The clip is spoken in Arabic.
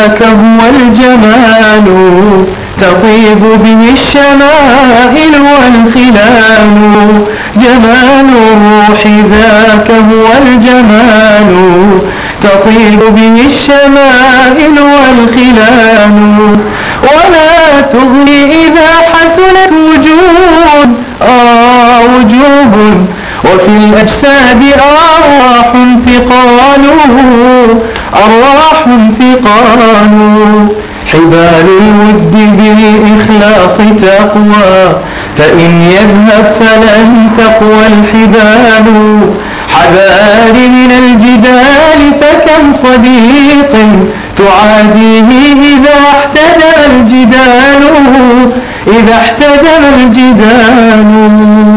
ذاك هو الجمال تطيب به الشمائل والخلال. جمال الروح ذاك هو الجمال تطيب به الشمائل والخلال. ولا تغني إذا حسنت وجوه وفي الأجساد أرواح ثقال. حبال الود بالإخلاص تقوى فإن يذهب فلن تقوى الحبال. حذار من الجدال فكم صديق تعاديه إذا احتدم الجدال.